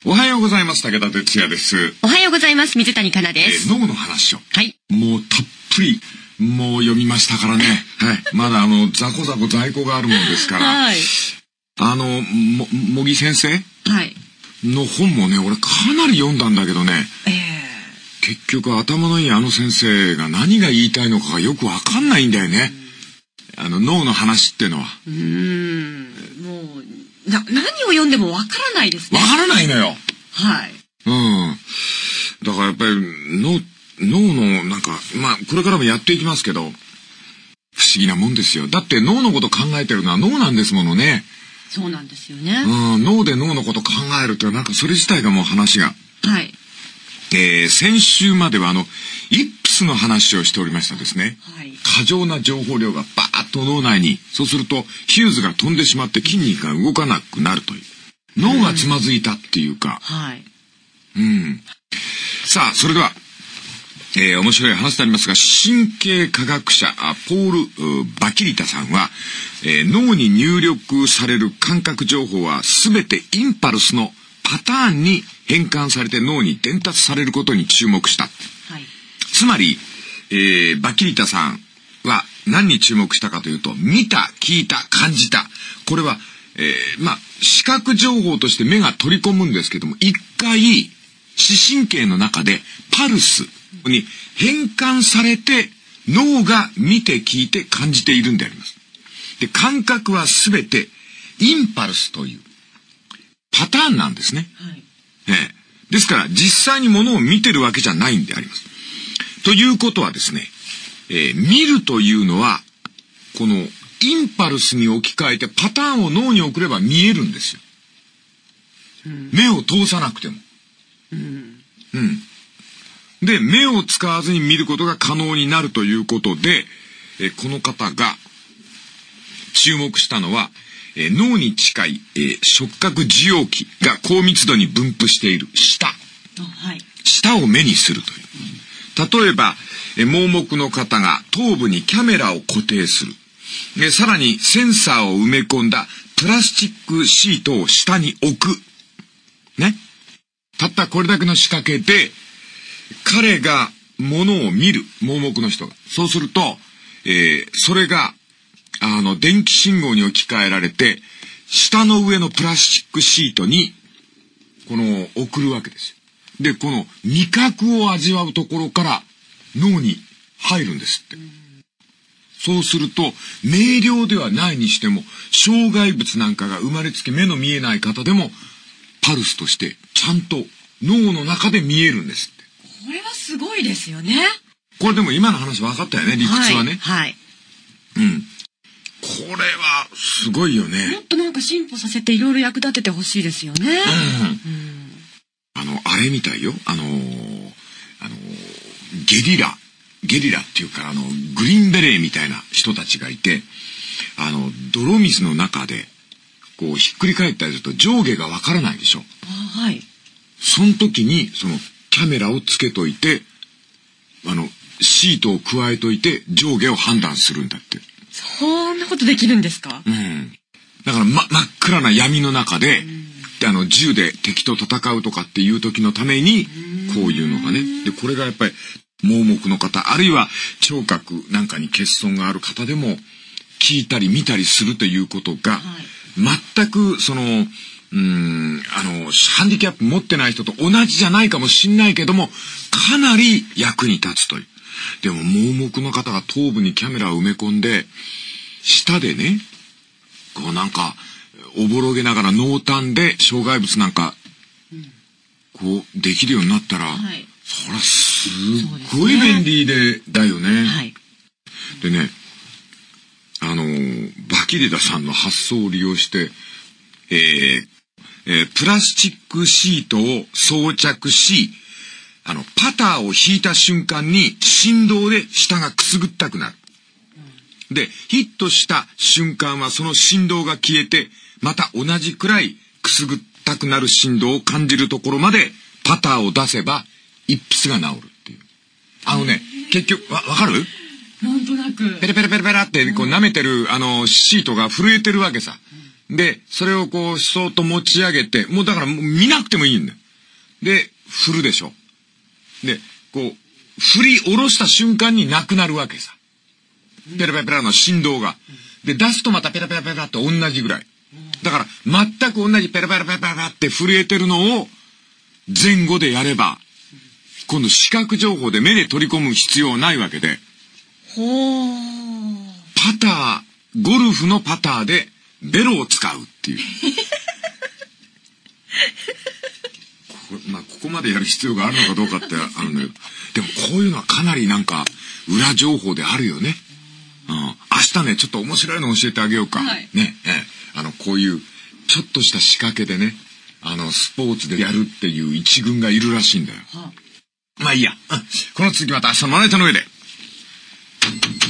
おはようございます。武田哲也です。 おはようございます。水谷香奈です。 脳の話を。 はい。 もうたっぷり、もう読みましたからね。はい。まだザコザコ在庫があるものですから。 はい。 茂木先生はい。 の本もね、俺かなり読んだんだけどね。結局頭のいい先生が何が言いたいのかがよくわかんないんだよね。脳の話っていうのは。 もう、何を読んでもわからないですね。 わからないのよ。 はい。 だからやっぱり脳のなんか、これからもやっていきますけど、不思議なもんですよ。だって脳のこと考えてるのは脳なんですものね。 そうなんですよね。 脳で脳のこと考えるってなんかそれ自体がもう話が。 はい。 先週まではイップスの話をしておりましたですね。 はい。 過剰な情報量がバーッと脳内に、そうするとヒューズが飛んでしまって筋肉が動かなくなるという。脳がつまずいたっていうか。 はい。 さあ、それでは、面白い話でありますが、神経科学者、ポール・バキリタさんは、脳に入力される感覚情報はすべてインパルスのパターンに変換されて脳に伝達されることに注目した。 はい。 つまり、バキリタさんは何に注目したかというと、見た、聞いた、感じた。これは、視覚情報として目が取り込むんですけども、一回、視神経の中でパルスに変換されて脳が見て聞いて感じているんであります。で、感覚はすべてインパルスというパターンなんですね。 はい。 ですから実際に物を見てるわけじゃないんであります。ということはですね、見るというのはこのインパルスに置き換えてパターンを脳に送れば見えるんですよ。目を通さなくても。で、目を使わずに見ることが可能になるということで、この方が注目したのは、脳に近い、触覚受容器が高密度に分布している舌。 はい。 舌を目にするという。例えば、盲目の方が頭部にキャメラを固定する。さらにセンサーを埋め込んだプラスチックシートを下に置く。ね。たったこれだけの仕掛けで、彼が物を見る、盲目の人が。そうすると、それが、電気信号に置き換えられて、下の上のプラスチックシートに、送るわけですよ。で、この味覚を味わうところから脳に入るんですって。そうすると、明瞭ではないにしても、障害物なんかが生まれつき目の見えない方でも、パルスとしてちゃんと脳の中で見えるんですって。 これはすごいですよね。 これでも今の話分かったよね、理屈はね。 はい。 これはすごいよね。 もっとなんか進歩させていろいろ役立ててほしいですよね。 あれみたいよ。ゲリラっていうか、グリーンベレーみたいな人たちがいて、泥水の中で、ひっくり返ったりすると上下がわからないでしょ。 はい。 その時に、キャメラをつけといて、シートを加えといて上下を判断するんだって。 そんなことできるんですか？ だから、真っ暗な闇の中で、銃で敵と戦うとかっていう時のために、こういうのがね。で、これがやっぱり、盲目の方、あるいは聴覚なんかに欠損がある方でも、聞いたり見たりするということが、全く、ハンディキャップ持ってない人と同じじゃないかもしんないけども、かなり役に立つという。でも、盲目の方が頭部にキャメラを埋め込んで、下でね、なんか、おぼろげながら濃淡で障害物なんか、できるようになったら、そりゃすっごい便利だよね。でね、バキリダさんの発想を利用して、プラスチックシートを装着し、パターを引いた瞬間に振動で下がくすぐったくなる。で、ヒットした瞬間はその振動が消えて、また同じくらいくすぐったくなる振動を感じるところまでパターを出せば、イップスが治るっていう。結局、わかる？ なんとなく。 ペラペラペラペラって舐めてるシートが震えてるわけさ。 で、それをこう、そーっと持ち上げて、もうだからもう見なくてもいいんだよ。で、振るでしょ。で、こう、振り下ろした瞬間になくなるわけさ。ペラペラペラの振動が。で、出すとまたペラペラペラって同じぐらい。だから、全く同じペラペラペラペラって震えてるのを前後でやれば、今度視覚情報で目で取り込む必要ないわけで。 ほー。 パター、ゴルフのパターでベロを使うっていう。ここまでやる必要があるのかどうかってあるんだけど。でもこういうのはかなりなんか裏情報であるよね。明日ね、ちょっと面白いの教えてあげようか。 はい、 ね、こういうちょっとした仕掛けでね、スポーツでやるっていう一軍がいるらしいんだよ。まあいいや。この続きまた明日のまな板の上で。